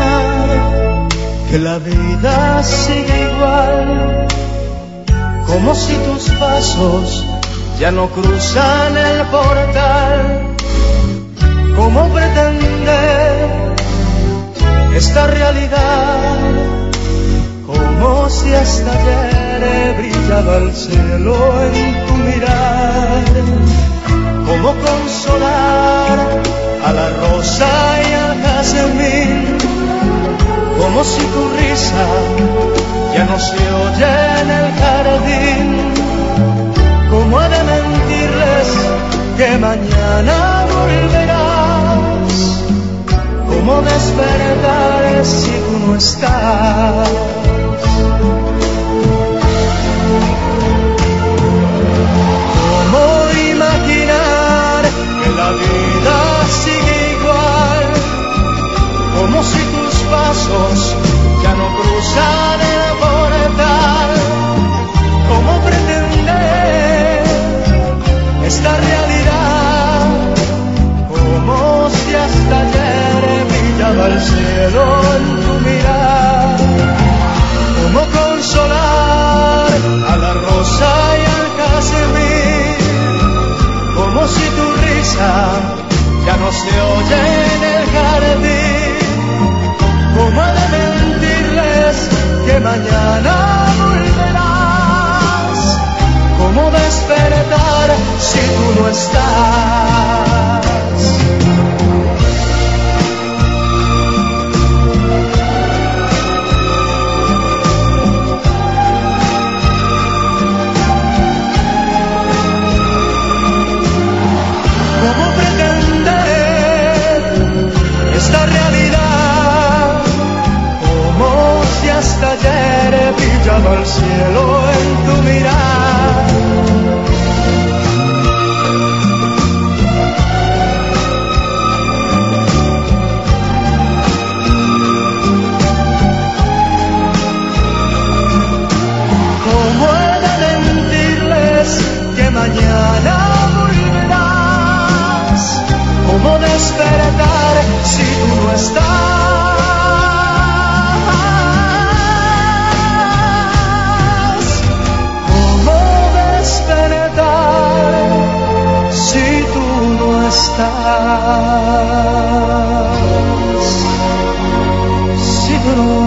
que la vida sigue igual, como si tus pasos ya no cruzan el portal. ¿Cómo pretender esta realidad? Como si hasta ayer brillaba el cielo en tu mirar. ¿Cómo consolar a la rosa y al jazmín? Como si tu risa ya no se oye en el jardín. ¿Cómo he de mentirles que mañana volverás? ¿Cómo despertar si tú no estás? ¿Cómo imaginar que la vida sigue igual, como si tus pasos ya no cruzan el portal? ¿Cómo pretender esta realidad, como si hasta ayer brillaba el cielo en tu mirar? ¿Cómo consolar a la rosa y al jazmín? Como si tu risa ya no se oye en el jardín. ¿Cómo he de mentirles que mañana volverás? ¿Cómo despertar si tú no estás? ¿Cómo pretender esta realidad, como si hasta ayer brillaba el cielo en tu mirar? ¿Cómo he de mentirles que mañana volverás? ¿Cómo despertar si tú no estás? ¿Cómo despertar si tú no estás? Si tú no